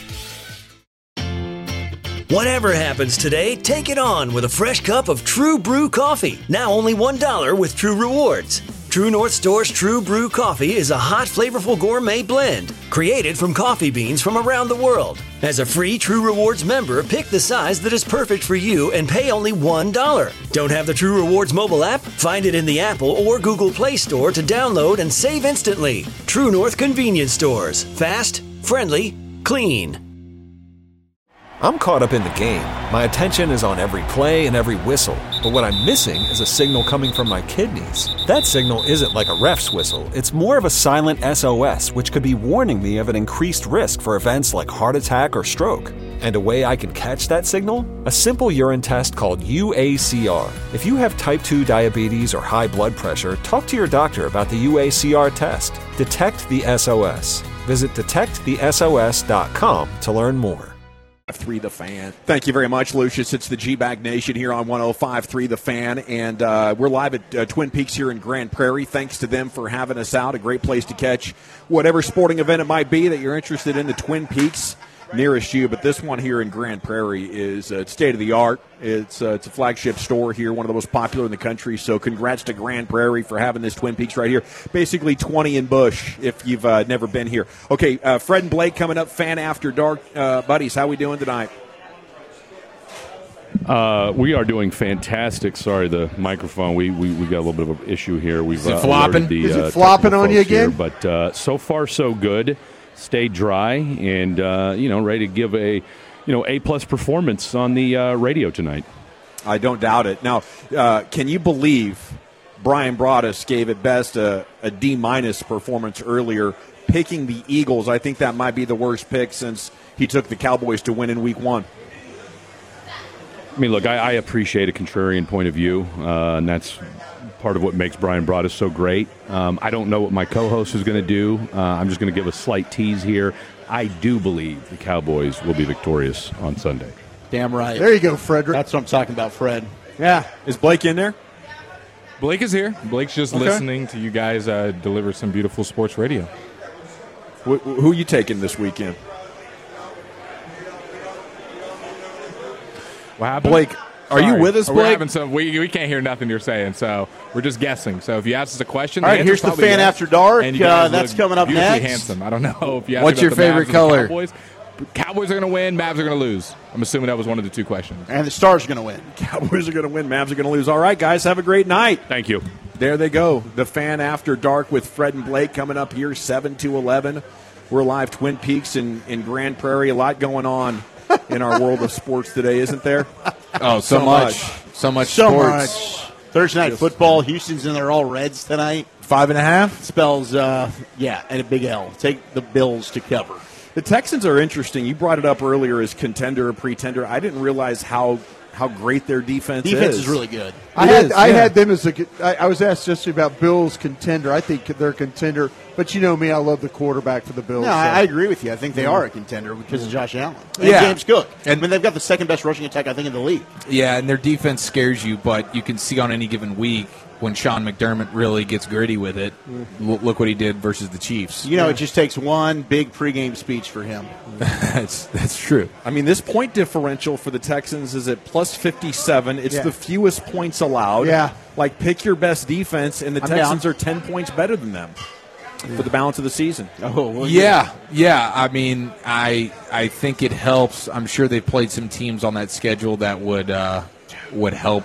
Whatever happens today, take it on with a fresh cup of True Brew coffee. Now only one dollar with True Rewards. True North Store's True Brew coffee is a hot, flavorful gourmet blend created from coffee beans from around the world. As a free True Rewards member, pick the size that is perfect for you and pay only one dollar. Don't have the True Rewards mobile app? Find it in the Apple or Google Play Store to download and save instantly. True North Convenience Stores. Fast, friendly, clean. I'm caught up in the game. My attention is on every play and every whistle. But what I'm missing is a signal coming from my kidneys. That signal isn't like a ref's whistle. It's more of a silent S O S, which could be warning me of an increased risk for events like heart attack or stroke. And a way I can catch that signal? A simple urine test called U A C R. If you have type two diabetes or high blood pressure, talk to your doctor about the U A C R test. Detect the S O S. Visit detect the S O S dot com to learn more. Three the Fan. Thank you very much, Lucius. It's the G-Bag Nation here on one oh five three The Fan, and uh, we're live at uh, Twin Peaks here in Grand Prairie. Thanks to them for having us out. A great place to catch whatever sporting event it might be that you're interested in, the Twin Peaks nearest you. But this one here in Grand Prairie is uh, state of the art. It's uh, it's a flagship store here, one of the most popular in the country. So congrats to Grand Prairie for having this Twin Peaks right here. Basically twenty in Bush if you've uh, never been here. Okay, uh, Fred and Blake coming up, Fan After Dark. Uh, buddies, how we doing tonight? Uh, we are doing fantastic. Sorry, the microphone. We we, we got a little bit of an issue here. We've Is it uh, flopping? The, Is it uh, flopping on you again? Here, but uh, so far so good. Stay dry and uh, you know ready to give a you know A plus performance on the uh, radio tonight. I don't doubt it. Now, uh, can you believe Brian Broaddus gave at best a, a D minus performance earlier, picking the Eagles? I think that might be the worst pick since he took the Cowboys to win in Week One. I mean, look, I, I appreciate a contrarian point of view, uh, and that's part of what makes Brian Broaddus so great. Um, I don't know what my co-host is going to do. Uh, I'm just going to give a slight tease here. I do believe the Cowboys will be victorious on Sunday. Damn right. There you go, Frederick. That's what I'm talking about, Fred. Yeah. Is Blake in there? Blake is here. Blake's just Okay. listening to you guys uh, deliver some beautiful sports radio. Wh- who are you taking this weekend? What happened? Blake, are you with us, We're Blake? having some, we, we can't hear nothing you're saying, so we're just guessing. So if you ask us a question, All right, the here's answer's the probably Fan yes. After Dark. And you guys Uh, that's look coming up beautifully next. handsome. I don't know if you asked What's me your about the favorite Mavs or the color? Cowboys. Cowboys are going to win. Mavs are going to lose. I'm assuming that was one of the two questions. And the Stars are going to win. Cowboys are going to win. Mavs are going to lose. All right, guys, have a great night. Thank you. There they go. The Fan After Dark with Fred and Blake coming up here, seven to eleven. We're live Twin Peaks in, in Grand Prairie. A lot going on in our world of sports today, isn't there? Oh, so, much. So much So sports. much. Thursday night football. Houston's in there all Reds tonight. Five and a half? Spells, uh, yeah, and a big L. Take the Bills to cover. The Texans are interesting. You brought it up earlier as contender or pretender. I didn't realize how how great their defense, Defense is. is really good. I It had is, I yeah. had them as a. I, I was asked yesterday about Bills contender. I think they're a contender, but you know me, I love the quarterback for the Bills. No, so. I, I agree with you. I think they Yeah. are a contender because of Josh Allen. And Yeah. James Cook. And- I mean, they've got the second best rushing attack, I think, in the league. Yeah, and their defense scares you, but you can see on any given week when Sean McDermott really gets gritty with it. L- look what he did versus the Chiefs. You know, it just takes one big pregame speech for him. that's that's true. I mean, this point differential for the Texans is at plus fifty-seven. It's Yeah. the fewest points allowed. Yeah. Like, pick your best defense, and the I'm Texans down. are ten points better than them for the balance of the season. Oh, well, Yeah, yeah. I mean, I I think it helps. I'm sure they've played some teams on that schedule that would uh, would help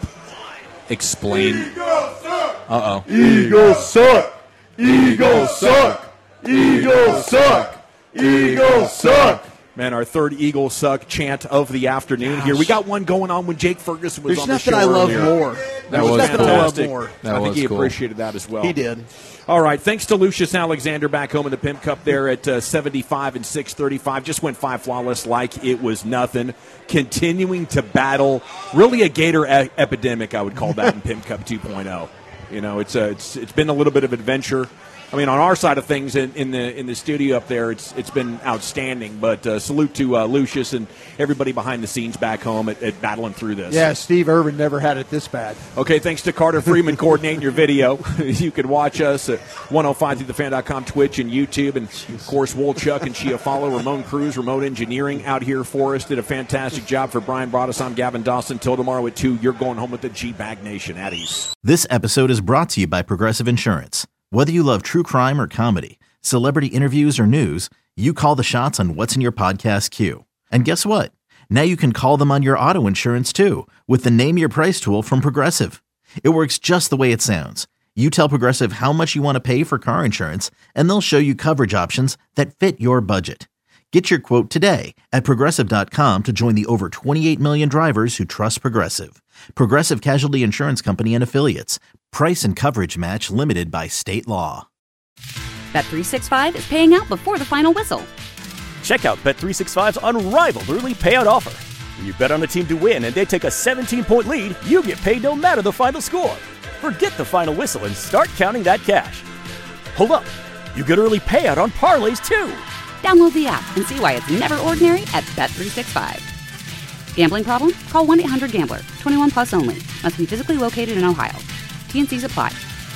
explain. Uh oh. Eagles suck. Eagles suck. Eagles suck. Eagles suck. Man, our third Eagles suck chant of the afternoon here. We got one going on when Jake Ferguson was There's on the nothing show I love earlier. more. That There's was nothing I love fantastic. more. That I think was he cool. appreciated that as well. He did. All right, thanks to Lucius Alexander back home in the Pimp Cup there at uh, seventy-five and six thirty-five. Just went five flawless like it was nothing. Continuing to battle really a Gator e- epidemic, I would call that in Pimp Cup two point oh. You know, it's a, it's it's been a little bit of adventure. I mean, on our side of things in, in the in the studio up there, it's it's been outstanding. But uh, salute to uh, Lucius and everybody behind the scenes back home at, at battling through this. Yeah, Steve Irvin never had it this bad. Okay, thanks to Carter Freeman coordinating your video. You can watch us at one oh five through the fan dot com, Twitch, and YouTube. And, of course, Wolchuk and Chia Follow, Ramon Cruz, Remote Engineering out here for us. Did a fantastic job for Brian Broaddus. I'm Gavin Dawson. Till tomorrow at two, you're going home with the G-Bag Nation at East. This episode is brought to you by Progressive Insurance. Whether you love true crime or comedy, celebrity interviews or news, you call the shots on what's in your podcast queue. And guess what? Now you can call them on your auto insurance too with the Name Your Price tool from Progressive. It works just the way it sounds. You tell Progressive how much you want to pay for car insurance, and they'll show you coverage options that fit your budget. Get your quote today at Progressive dot com to join the over twenty-eight million drivers who trust Progressive. Progressive Casualty Insurance Company and Affiliates. Price and coverage match limited by state law. Bet three sixty-five is paying out before the final whistle. Check out Bet three sixty-five's unrivaled early payout offer. When you bet on a team to win and they take a seventeen-point lead, you get paid no matter the final score. Forget the final whistle and start counting that cash. Hold up. You get early payout on parlays, too. Download the app and see why it's never ordinary at Bet three sixty-five. Gambling problem? Call one eight hundred gambler. twenty-one plus only. Must be physically located in Ohio. T N Cs apply.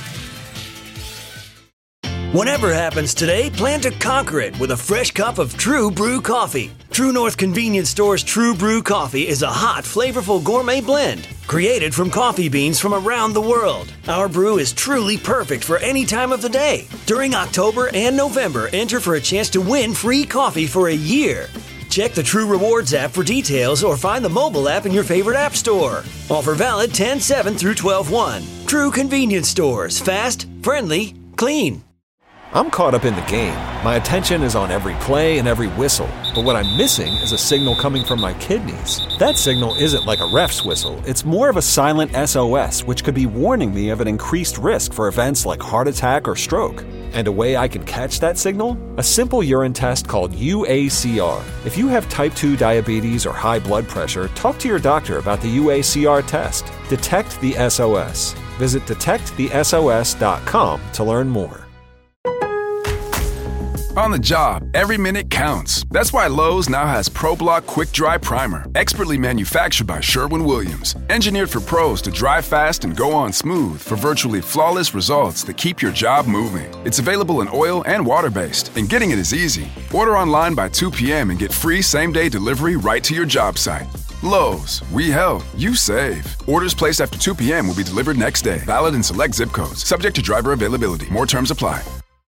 Whatever happens today, plan to conquer it with a fresh cup of True Brew coffee. True North Convenience Store's True Brew coffee is a hot, flavorful gourmet blend created from coffee beans from around the world. Our brew is truly perfect for any time of the day. During October and November, enter for a chance to win free coffee for a year. Check the True Rewards app for details or find the mobile app in your favorite app store. Offer valid ten seven through twelve one. True Convenience Stores. Fast, friendly, clean. I'm caught up in the game. My attention is on every play and every whistle. But what I'm missing is a signal coming from my kidneys. That signal isn't like a ref's whistle. It's more of a silent S O S, which could be warning me of an increased risk for events like heart attack or stroke. And a way I can catch that signal? A simple urine test called U A C R. If you have type two diabetes or high blood pressure, talk to your doctor about the U A C R test. Detect the S O S. Visit detect the S O S dot com to learn more. On the job, every minute counts. That's why Lowe's now has ProBlock Quick Dry Primer, expertly manufactured by Sherwin-Williams. Engineered for pros to dry fast and go on smooth for virtually flawless results that keep your job moving. It's available in oil and water-based, and getting it is easy. Order online by two p.m. and get free same-day delivery right to your job site. Lowe's, we help, you save. Orders placed after two p.m. will be delivered next day. Valid in select zip codes. Subject to driver availability. More terms apply.